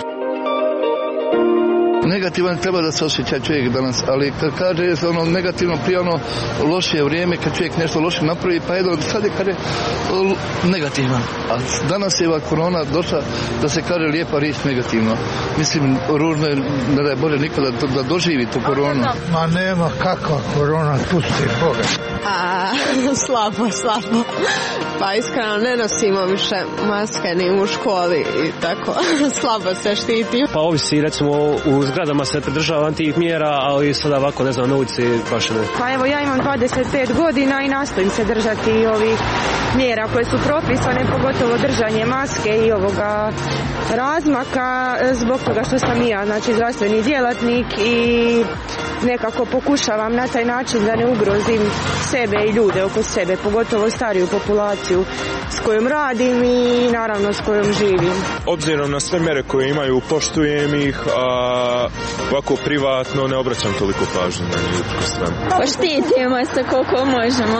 Negativan treba da se osjeća čovjek danas, ali kad kaže ono negativno prije ono loše vrijeme, kad čovjek nešto loše napravi, pa jedno sad je kaže negativan. A danas je ova korona došla da se kaže lijepa riječ negativno. Mislim, ružno je, ne da je Bože nikada da, da doživi tu koronu. Ma nema kakva korona, pusti Boga. A, slabo, slabo. Pa iskreno ne nosimo više maske ni u školi i tako. Slabo se štiti. Pa ovisi, recimo, u zgradama se pridržavam tih mjera, ali sada ovako, ne znam, na ulici baš ne. Pa evo, ja imam dvadeset pet godina i nastojim se držati ovih mjera koje su propisane, pogotovo držanje maske i ovoga razmaka, zbog toga što sam i ja, znači zdravstveni djelatnik i nekako pokušavam na taj način da ne ugrozim sebe i ljude oko sebe, pogotovo stariju populaciju s kojom radim i naravno s kojom živim. Obzirom na sve mjere koje imaju, poštujem ih, a ovako privatno ne obraćam toliko pažnje na njih preko strane. Poštitimo se koliko možemo.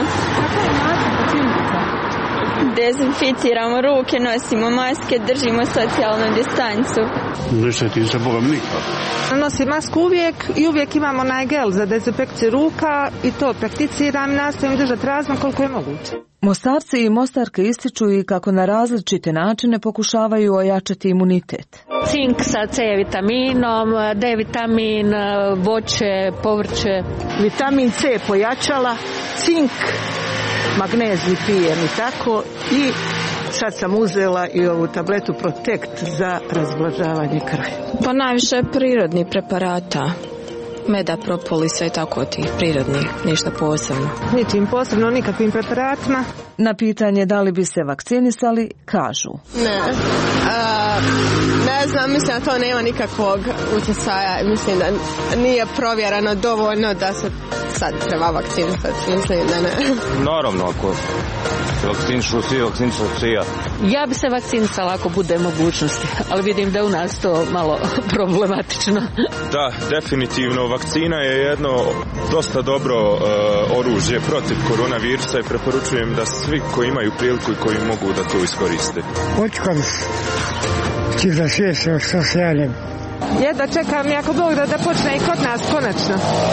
Dezinficiramo ruke, nosimo maske, držimo socijalnu distancu. Ne štiti se Bogom nikad. Nosim masku uvijek i uvijek imamo onaj gel za dezinfekciju ruka i to prakticiram i nastojim držati razmak koliko je moguće. Mostarci i Mostarke ističu i kako na različite načine pokušavaju ojačati imunitet. Cink sa C vitaminom, D vitamin, voće, povrće. Vitamin C pojačala, cink, magnezij pijem i tako i sad sam uzela i ovu tabletu Protect za razvlažavanje krvi. Pa najviše prirodnih preparata. Meda, propolisa i tako tih prirodnih, ništa posebno. Ničim posebno, nikakvim preparatima. Na pitanje da li bi se vakcinisali, kažu. Ne, A, ne znam, mislim da to nema nikakvog utjecaja. Mislim da nije provjereno dovoljno da se sad treba vakcinisati. Mislim da ne. Naravno, ako se vakcinišu svi, vakcinišu svi ja. Ja bi se vakcinisala ako bude mogućnosti, ali vidim da u nas to malo problematično. Da, definitivno. Vakcina je jedno dosta dobro uh, oružje protiv koronavirusa i preporučujem da svi koji imaju priliku i koji mogu da to iskoriste. Očekam ti za svijest što se javljam. Jedva čekam, ako Bog da, da počne i kod nas konačno.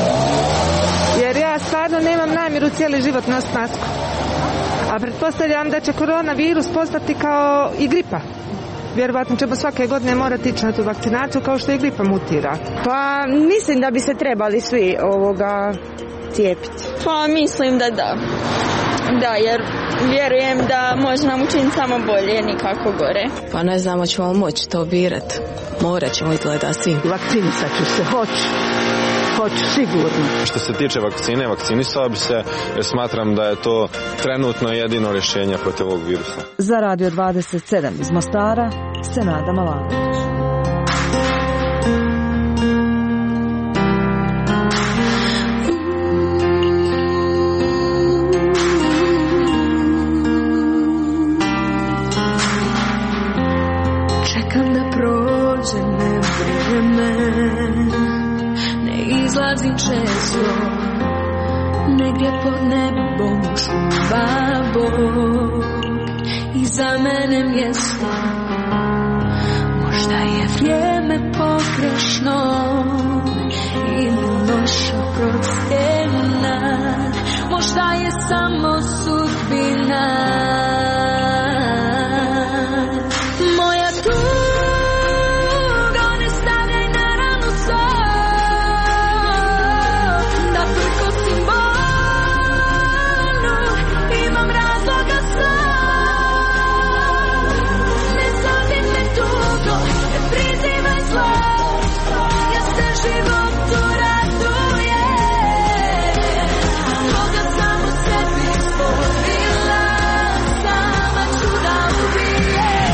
Jer ja stvarno nemam namjeru cijeli život nositi masku. A pretpostavljam da će koronavirus postati kao i gripa. Vjerovatno ćemo svake godine morati ići na tu vakcinaciju kao što i gripa mutira. Pa mislim da bi se trebali svi ovoga cijepiti. Pa mislim da da. Da, jer vjerujem da može nam učiniti samo bolje, nikako gore. Pa ne znamo ćemo moći to birati. Morat ćemo izgleda svi. Vakcinisat ću se, hoću. Hoću, sigurno. Što se tiče vakcine, vakcinisao bi se jer smatram da je to trenutno jedino rješenje protiv ovog virusa. Za Radio dvadeset sedam iz Mostara, Senada Malanović. Čekam da prođe, ne vrijeme, ne izlazim često, negdje pod nebom čuva Bog i za mene mjesto. Možda je vrijeme pogrešno ili loša procjena. možda je samo sudbina. Moja tuga ne stavljaj na ranu svoj, da prkosim bolnu, imam razloga svoj. Ne zove me tugo, ne prizivaj zlo, ja se životu radujem. Koga sam u sebi stvorila, sama ću da ubijem.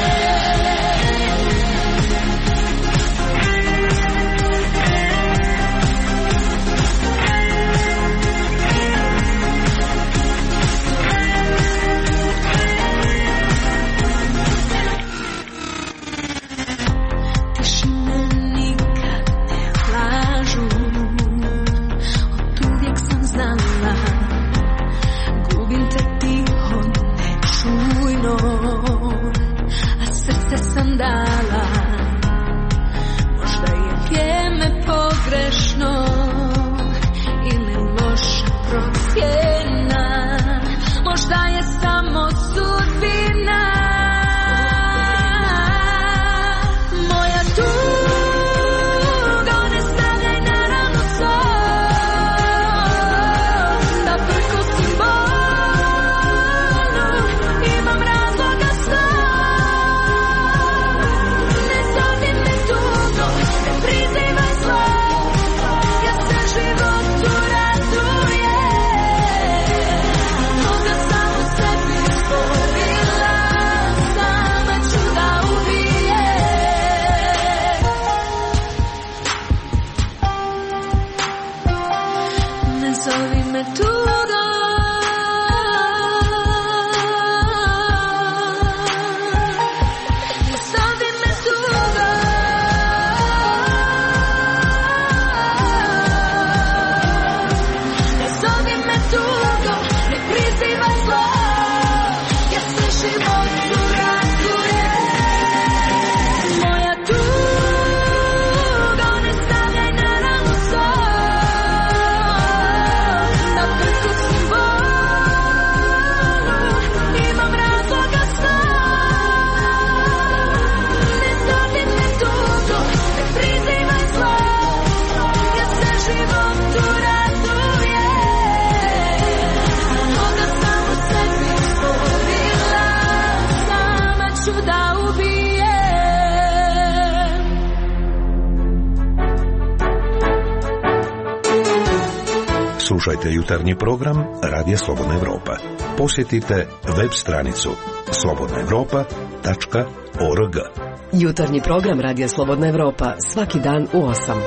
Tišine nikad ne lažu, oduvijek sam znala, gubim te tiho, nečujno, a srce sam dala. Možda je vrijeme pogrešno ili loša procjena, možda je samo sudbina. Moja tuga ne stavljaj na ranu svoj, da prkosim bolnu, imam razloga svoj. Ne zove me tugo, ne prizivaj zlo, ja se životu radujem. Koga sam u sebi stvorila, sama ću da ubijem. Ne zovi me tugo, ne zovi me tugo, ne zovi me tugo, ne prizivaj zlo, ja se životu radujem. Moja tugo ne stavljaj na ranu svoj, da prkosim bolnu, imam razloga svoj. Ne zove me tugo, ne prizivaj zlo, ja se životu radujem. Koga sam u sebi stvorila, sama ću da ubijem. Slušajte jutarnji program Radija Slobodna Evropa. Posjetite web stranicu slobodna evropa tačka org. Jutarnji program Radija Slobodna Evropa svaki dan u osam.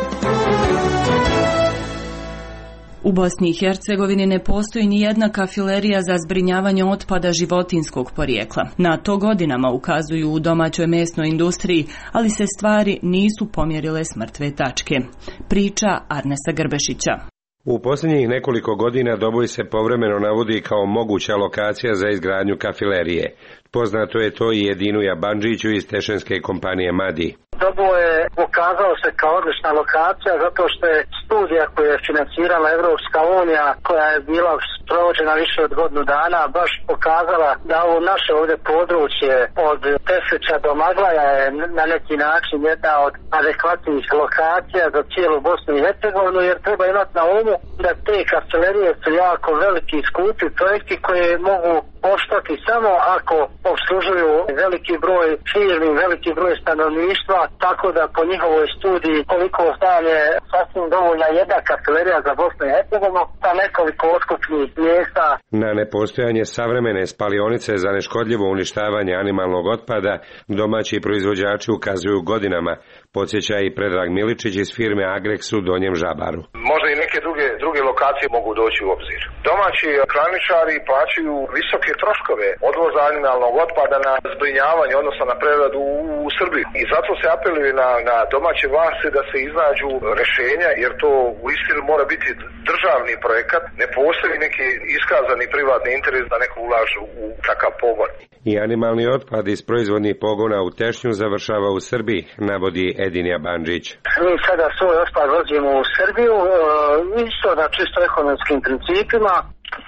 U Bosni i Hercegovini ne postoji ni jedna kafilerija za zbrinjavanje otpada životinskog porijekla. Na to godinama ukazuju u domaćoj mesnoj industriji, ali se stvari nisu pomjerile s mrtve tačke. Priča Arnesa Grbešića. U posljednjih nekoliko godina Doboj se povremeno navodi kao moguća lokacija za izgradnju kafilerije. Poznato je to i Edinu Jabanđiću iz tešenske kompanije Madi. Doboj je pokazao se kao odlična lokacija zato što je studija koju je financirala Evropska unija, koja je bila provođena više od godinu dana, baš pokazala da ovo naše ovdje područje od Tešića do Maglaja je na neki način jedna od adekvatnih lokacija za cijelu Bosnu i Hercegovinu, jer treba imati na umu da te kafilerije su jako veliki i skupi projekti koje mogu opstati samo ako obslužuju veliki broj firmi, veliki broj stanovništva, tako da po njihovoj studiji koliko stane sasvim dovoljna jedna kafilerija za Bosnu i Hercegovinu sa nekoliko otkupnih mjesta. Na nepostojanje savremene spalionice za neškodljivo uništavanje animalnog otpada domaći proizvođači ukazuju godinama, podsjeća i Predrag Miličić iz firme Agrex u Donjem Žabaru. Možda i neke druge, druge lokacije mogu doći u obzir. Domaći klaničari plaćaju visoke troškove odvoza animalnog otpada na zbrinjavanje, odnosno na preradu u, u Srbiji. I zato se apeluje na, na domaće vlasti da se iznađu rješenja, jer to u istinu mora biti državni projekat. Ne postoji neki iskazani privatni interes da neko ulaže u takav pogon. I animalni otpad iz proizvodnih pogona u Tešnju završava u Srbiji, navodi Edin Jabanđić. Mi sada svoj otpad vozimo u Srbiju, isto na čisto ekonomskim principima.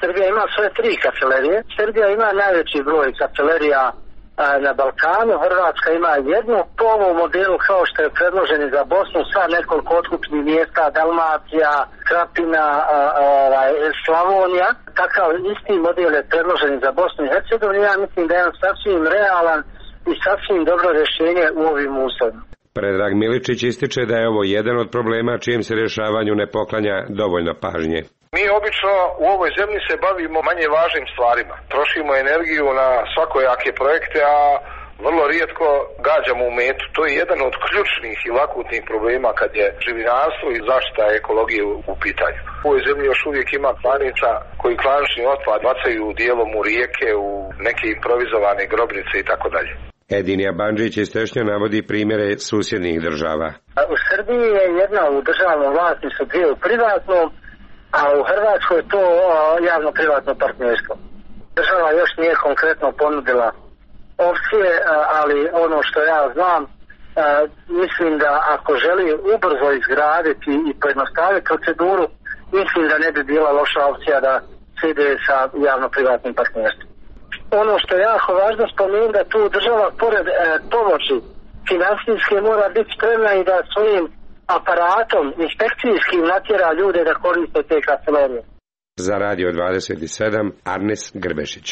Srbija ima svoje tri kancelarije. Srbija ima najveći broj kancelarija na Balkanu, Hrvatska ima jednu po ovom modelu kao što je predloženi za Bosnu sa nekoliko otkupnih mjesta, Dalmacija, Krapina, a, a, a, Slavonija. Takav isti model je predložen za Bosnu i Hercegovinu. Ja mislim da je on sasvim realan i sasvim dobro rješenje u ovim uslovima. Predrag Miličić ističe da je ovo jedan od problema čijem se rješavanju ne poklanja dovoljno pažnje. Mi obično u ovoj zemlji se bavimo manje važnim stvarima. Trošimo energiju na svakojake projekte, a vrlo rijetko gađamo u metu. To je jedan od ključnih i akutnih problema kad je živinarstvo i zaštita ekologije u pitanju. U ovoj zemlji još uvijek ima klanica koji klanični otpad bacaju dijelom u rijeke, u neke improvizovane grobnice i tako dalje. Edinija Bandžić iz Tešnja navodi primjere susjednih država. U Srbiji je jedna u državnom vlasništvu, dvije u privatnom, a u Hrvatskoj je to javno-privatno partnerstvo. Država još nije konkretno ponudila opcije, ali ono što ja znam, mislim da ako želi ubrzo izgraditi i pojednostaviti proceduru, mislim da ne bi bila loša opcija da se ide sa javno-privatnim partnerstvom. Ono što je jako važno spomenuti da tu država pored e, pomoći finansijske mora biti spremna i da svojim aparatom inspekcijskim natjera ljude da koriste te kancelarije. Za Radio dvadeset sedam Arnes Grbešić.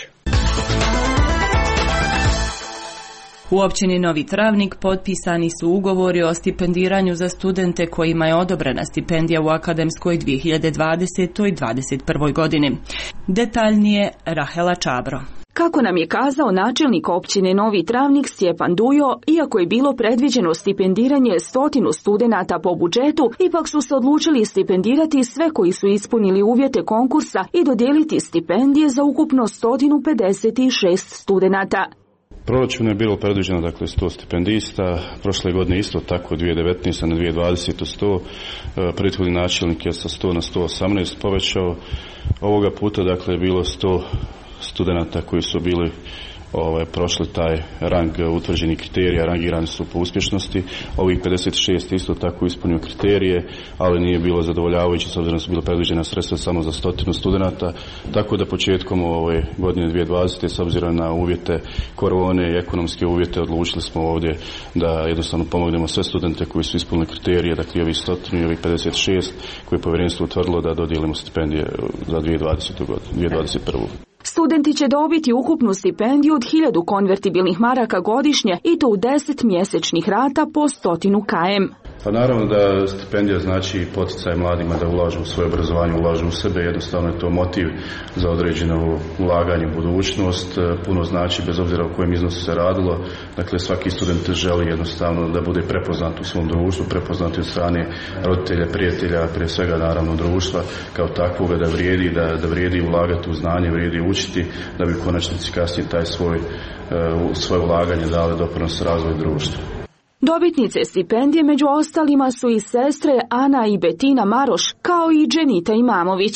U općini Novi Travnik potpisani su ugovori o stipendiranju za studente kojima je odobrena stipendija u akademskoj dvije hiljade dvadesetoj dvadeset prvoj godini. Detaljnije Rahela Čabro. Kako nam je kazao načelnik općine Novi Travnik Stjepan Dujo, iako je bilo predviđeno stipendiranje stotinu studenata po budžetu, ipak su se odlučili stipendirati sve koji su ispunili uvjete konkursa i dodijeliti stipendije za ukupno sto pedeset šest studenata. Proračun je bilo predviđeno dakle sto stipendista, prošle godine isto tako dvije hiljade devetnaeste na dvije hiljade dvadesete sto, prethodni načelnik je sa sto na sto osamnaest povećao, ovoga puta dakle je bilo sto studenata koji su bili ovaj, prošli taj rang utvrđenih kriterija, rangirani su po uspješnosti, ovih pedeset šest isto tako ispunio kriterije, ali nije bilo zadovoljavajuće s obzirom da su bila predviđena sredstva samo za stotinu studenata, tako da početkom ove godine dvije hiljade dvadesete s obzirom na uvjete korone i ekonomske uvjete odlučili smo ovdje da jednostavno pomognemo sve studente koji su ispunili kriterije, dakle ovih stotinu i ovih pedeset šest koje je povjerenstvo utvrdilo da dodijelimo stipendije za dvije hiljade dvadesete godinu, dvije hiljade dvadeset prvu. Studenti će dobiti ukupnu stipendiju od hiljadu konvertibilnih maraka godišnje i to u deset mjesečnih rata po stotinu km. Pa naravno da stipendija znači poticaj mladima da ulažu u svoje obrazovanje, ulažu u sebe, jednostavno je to motiv za određeno ulaganje u budućnost, puno znači bez obzira o kojem iznosu se radilo, dakle svaki student želi jednostavno da bude prepoznat u svom društvu, prepoznat od strane roditelja, prijatelja, prije svega naravno društva kao takvoga, da vrijedi, da, da vrijedi ulagati u znanje, vrijedi učiti, da bi u konačnici kasnije taj svoj, svoje ulaganje dali doprinos razvoju društva. Dobitnice stipendije među ostalima su i sestre Ana i Betina Maroš, kao i Dženita Imamović.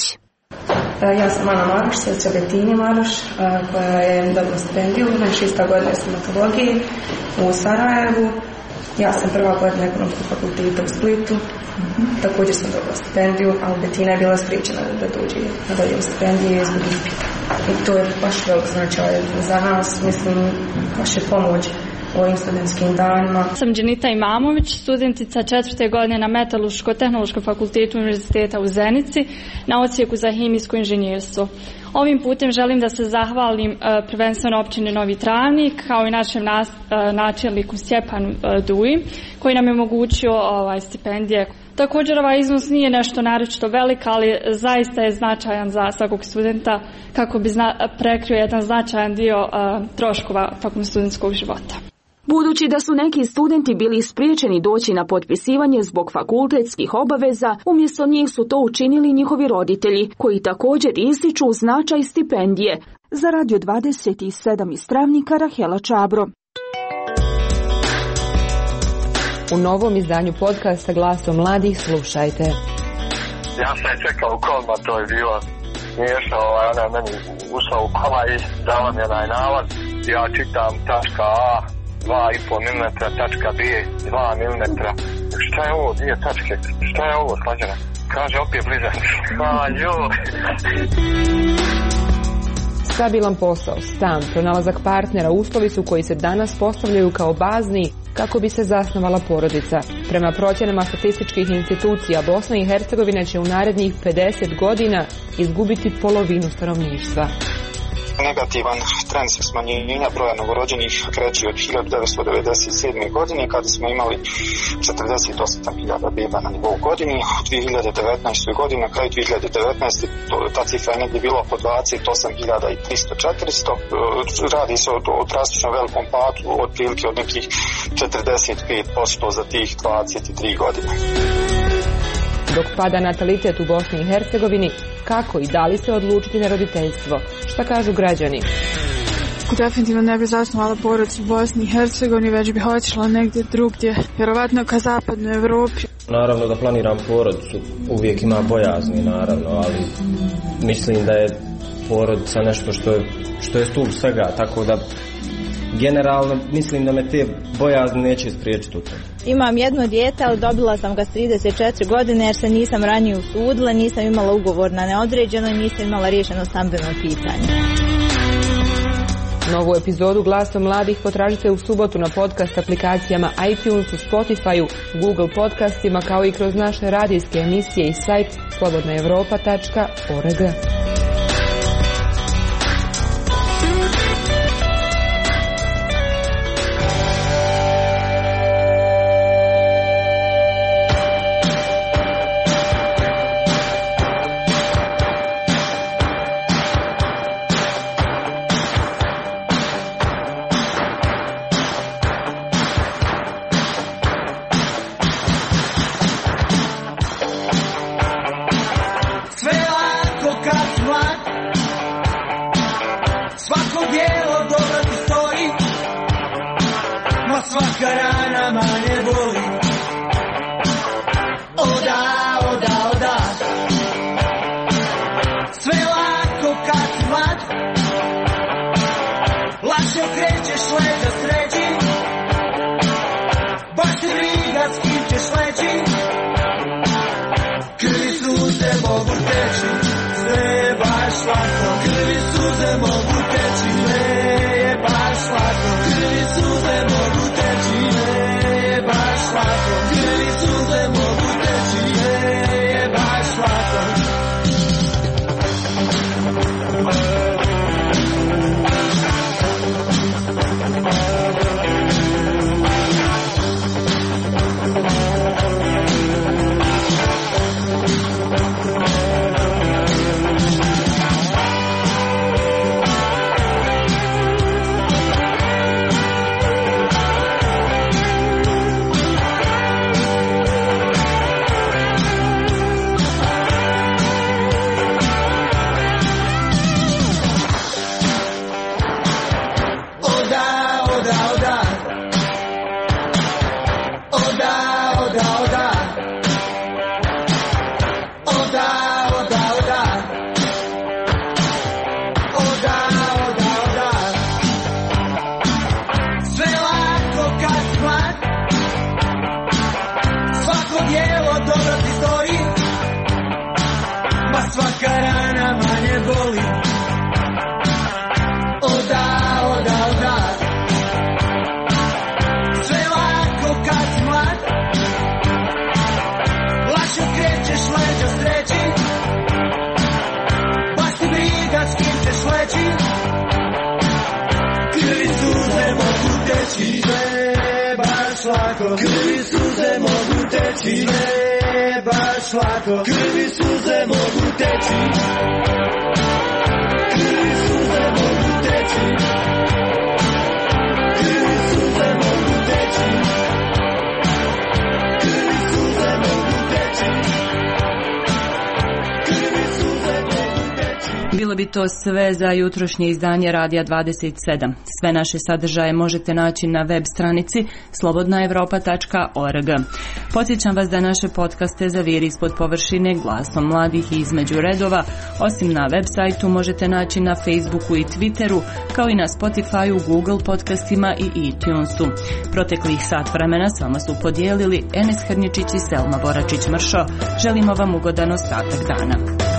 Ja sam Ana Maroš, sestra Betini Maroš, koja je dobila stipendiju na šesta godina stomatologije u Sarajevu. Ja sam prva godina ekonomskog fakulteta u Splitu. Mm-hmm. Također sam dobila stipendiju, a Betina je bila spriječena da dođe na dodjelu stipendije zbog ispita. I to je baš velik značaj za nas, mislim, vaše pomoć u ovim studentskim danima. Sam Dženita Imamović, studentica četvrte godine na Metalurško-tehnološkom fakultetu Univerziteta u Zenici na odsjeku za hemijsko inženjerstvo. Ovim putem želim da se zahvalim uh, prvenstveno općini Novi Travnik, kao i našem nas, uh, načelniku Stjepanu uh, Duji, koji nam je omogućio ovaj, stipendije. Također ovaj iznos nije nešto naročito velik, ali zaista je značajan za svakog studenta kako bi zna, prekrio jedan značajan dio uh, troškova tokom studentskog života. Budući da su neki studenti bili spriječeni doći na potpisivanje zbog fakultetskih obaveza, umjesto njih su to učinili njihovi roditelji, koji također ističu značaj stipendije. Za Radio dvadeset sedam iz Travnika, Rahela Čabro. U novom izdanju podcasta Glasom mladih slušajte. Ja sam je čekao u kolima, to je bilo smiješno, ovaj, ona meni ušla u kola i dala mi onaj nalaz. Ja čitam tačka A, dva i pol milimetra, tačka B, dva milimetra. Šta je ovo, dvije tačke? Šta je ovo, slađana? Kaže, opet blizak. Hvala, joj. Stabilan posao, stan, pronalazak partnera, uslovi su koji se danas postavljaju kao bazni kako bi se zasnovala porodica. Prema procjenama statističkih institucija, Bosna i Hercegovina će u narednih pedeset godina izgubiti polovinu stanovništva. Negativan trend smanjenja broja novorođenih kreće od hiljadu devetsto devedeset sedme. godine kada smo imali četrdeset osam hiljada beba na nivou godini. U dvije hiljade devetnaestoj. godini, na kraju dvije hiljade devetnaeste. ta cifra je negdje bila oko dvadeset osam hiljada tristo do četiristo. Radi se o, o drastično velikom padu, otprilike od nekih četrdeset pet posto za tih dvadeset tri godine. Dok pada natalitet u Bosni i Hercegovini, kako i da li se odlučiti na roditeljstvo? Šta kažu građani? Definitivno ne bi zasnovala porodicu u Bosni i Hercegovini, već bi otišla negdje drugdje, vjerovatno ka zapadnoj Evropi. Naravno da planiram porodicu, uvijek ima bojazni naravno, ali mislim da je porodica nešto što je, što je stup svega, tako da generalno mislim da me te bojazni neće spriječiti u tome. Imam jedno dijete, ali dobila sam ga s trideset četiri godine jer se nisam ranije usudila, nisam imala ugovor na neodređeno i nisam imala riješeno stambeno pitanje. Novu epizodu Glasa mladih potražite u subotu na podcast aplikacijama iTunesu, Spotifyu, Google podcastima kao i kroz naše radijske emisije i sajt slobodna europa tačka org. Krvi suze mogu teći, ne baš lako. Krvi suze mogu teći, krvi suze mogu teći, krvi suze mogu teći, krvi suze mogu teći, krvi suze mogu teći. Bilo bi to sve za jutrošnje izdanje Radija dvadeset sedam. Sve naše sadržaje možete naći na web stranici slobodna evropa tačka org. Podsjećam vas da naše podcaste za Vir ispod površine, Glasom mladih i Između redova, osim na web sajtu možete naći na Facebooku i Twitteru, kao i na Spotifyu, Google podcastima i iTunesu. Proteklih sat vremena s vama su podijelili Enes Hrnječić i Selma Boračić-Mršo. Želimo vam ugodan ostatak dana.